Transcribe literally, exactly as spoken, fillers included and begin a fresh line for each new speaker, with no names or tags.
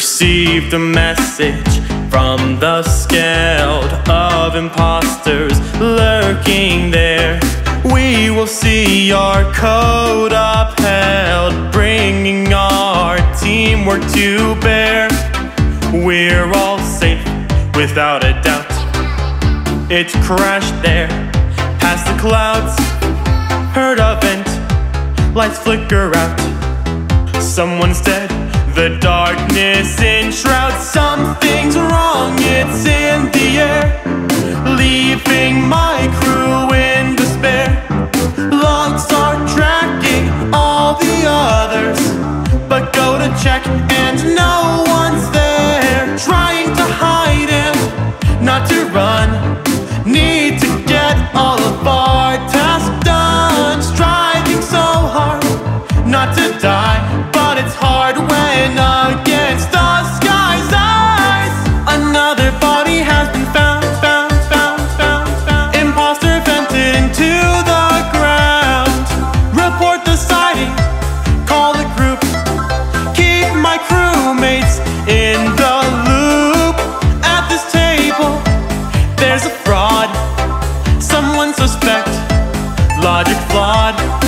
received a message from the scaled of imposters lurking there. We will see your code upheld, bringing our teamwork to bear. We're all safe, without a doubt. It crashed there, past the clouds. Heard a vent, lights flicker out. Someone's dead, the darkness enshrouds. Something's wrong, it's in the air, leaving my crew in despair. Logs are tracking all the others, but go to check and no one's there. Trying to hide and not to run, need to get all of our tasks done. Striving so hard not to die, but it's hard when against the sky's eyes. Another body has been found, found, found, found, found. Imposter vented into the ground. Report the sighting, call the group, keep my crewmates in the loop. At this table, there's a fraud, someone suspect, logic flawed.